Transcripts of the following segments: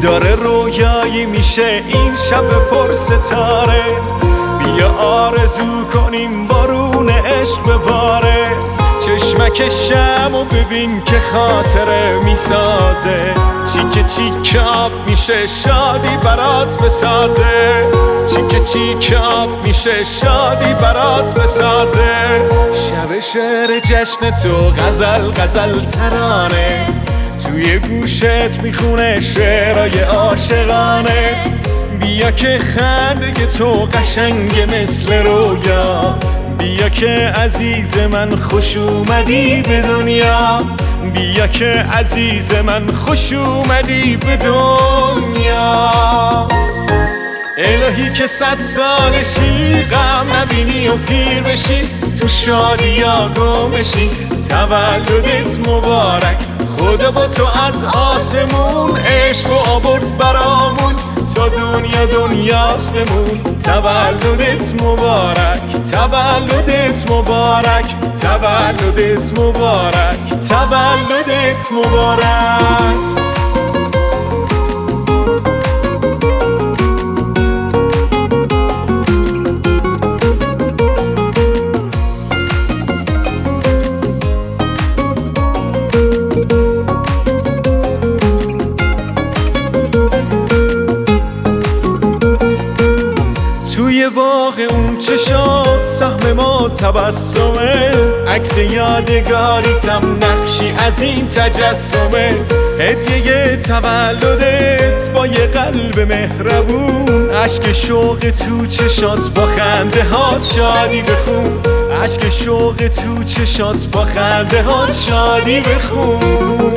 داره رویایی میشه این شب پر ستاره. بیا آرزو کنیم بارون عشق بباره. چشمک شمو ببین که خاطره میسازه. چیک چیک آب میشه شادی برات بسازه. چیک چیک آب میشه شادی برات بسازه. شب شعر جشن تو غزل غزل ترانه. توی گوشت میخونه شعرهای عاشقانه. بیا که خنده تو قشنگ مثل رویا. بیا که عزیز من خوش اومدی به دنیا. بیا که عزیز من خوش اومدی به دنیا. الهی که 100 سالشی غم نبینی و پیر بشی. تو شادی ها گم بشی. تولدت مبارک. خدا با تو از آسمون عشق و آورد برامون. تا دنیا دنیاست بمون. تولدت مبارک. تولدت مبارک. تولدت مبارک. تولدت مبارک. توی باغ اون چشات سهم ما تبسمه. عکس یادگاریتم نقشی از این تجسمه. هدیه تولدت با یه قلب مهربون. اشک شوق تو چشات با خنده هات شادی بخون. اشک شوق تو چشات با خنده هات شادی بخون.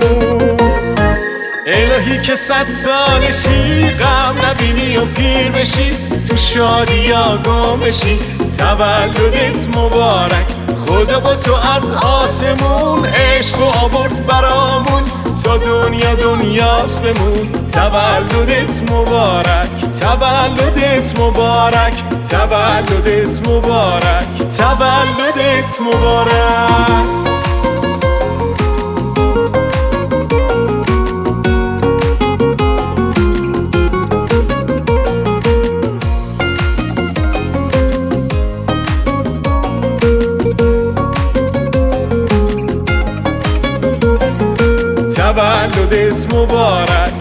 الهی که 100 سالشی غم نبینی و پیر بشی. تو شادی ها گم بشی. تولدت مبارک. خدا با تو از آسمون عشق و آورد برامون. تا دنیا دنیاست بمون. تولدت مبارک. تولدت مبارک. تولدت مبارک. تولدت مبارک. تولدت مبارک.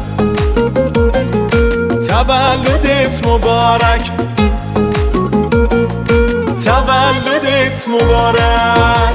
تولدت مبارک. تولدت مبارک.